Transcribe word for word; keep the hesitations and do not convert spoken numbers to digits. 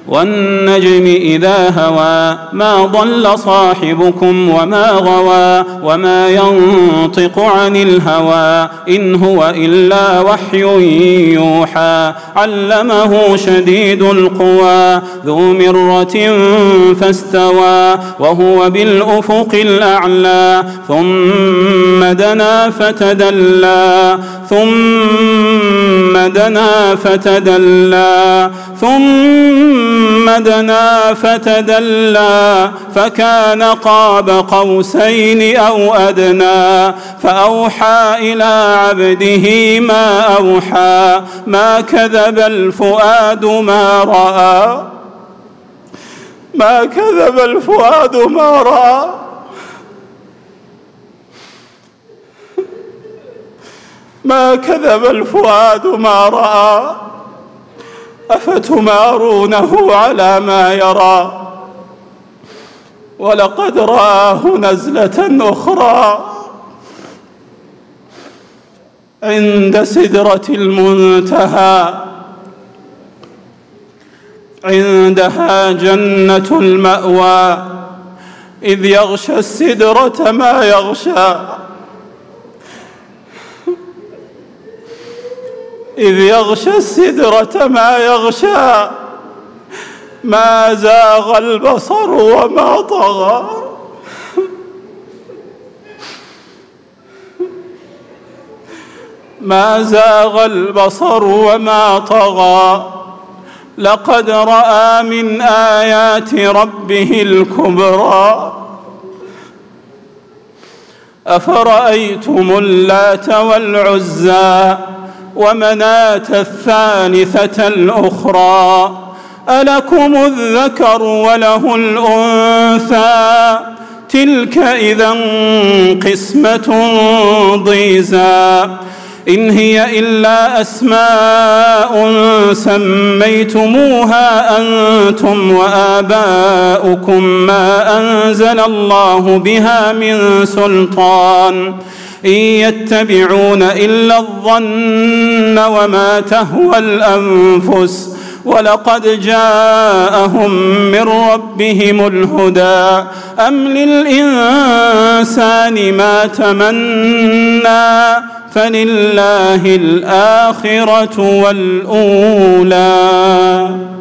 والنجم إذا هوى ما ضل صاحبكم وما غوى وما ينطق عن الهوى إن هو إلا وحي يوحى علمه شديد القوى ذو مرة فاستوى وهو بالأفق الأعلى ثم دنا فتدلى ثم دنا فتدلى ثم دنا فتدلى فكان قاب قوسين أو أدنى فأوحى إلى عبده ما أوحى ما كذب الفؤاد ما رأى ما كذب الفؤاد ما رأى ما كذب الفؤاد ما رأى أفتمارونه على ما يرى ولقد رآه نزلة أخرى عند سدرة المنتهى عندها جنة المأوى إذ يغشى السدرة ما يغشى إذ يغشى السدرة ما يغشى ما زاغ البصر وما طغى ما زاغ البصر وما طغى لقد رأى من آيات ربه الكبرى أفرأيتم اللات والعزى ومناة الثالثة الأخرى ألكم الذكر وله الأنثى تلك إذا قسمة ضيزى إن هي إلا أسماء سميتموها أنتم وآباؤكم ما أنزل الله بها من سلطان إن يتبعون إلا الظن وما تهوى الأنفس ولقد جاءهم من ربهم الهدى أم للإنسان ما تمنى فلله الآخرة والأولى.